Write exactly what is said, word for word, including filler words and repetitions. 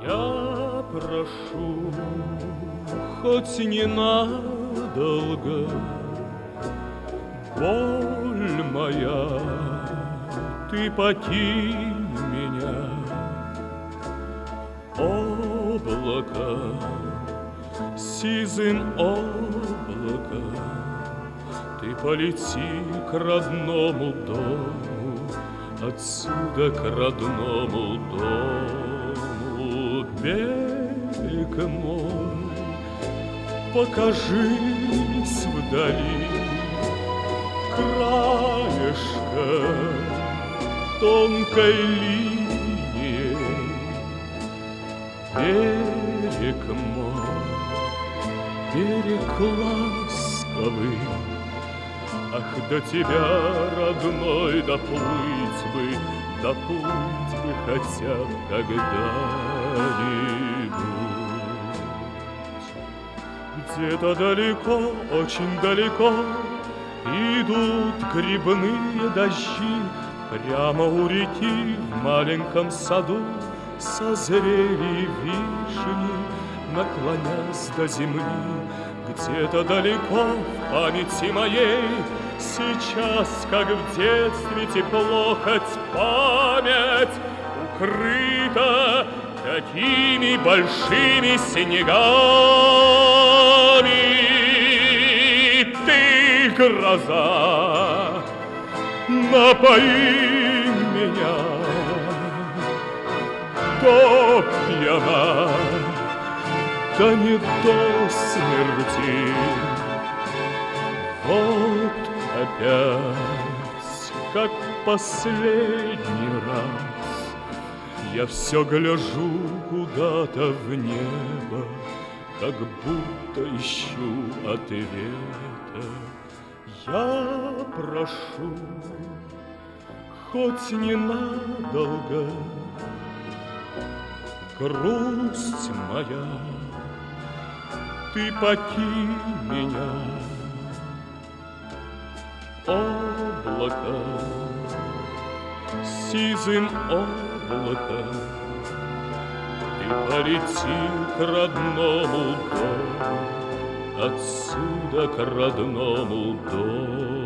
Я прошу, хоть ненадолго, боль моя, ты покинь меня. Облако, сизым облако, ты полети к родному дому, отсюда к родному дому. Берег мой, покажись вдали, краешко тонкой линией. Берег мой, берег ласковый, ах, до тебя, родной, доплыть бы, доплыть бы хотя бы когда-нибудь. Где-то далеко, очень далеко идут грибные дожди. Прямо у реки в маленьком саду созрели вишни, наклонясь до земли. Где-то далеко в памяти моей сейчас, как в детстве, тепло, хоть память укрыта такими большими снегами. Ты, гроза, напои меня до пьяна, да не до смерти. Вот опять, как последний раз, я все гляжу куда-то в небо, как будто ищу ответа. Я прошу, хоть ненадолго, грусть моя, ты покинь меня. Облако, сизым облако, ты полети к родному дому, отсюда к родному дому.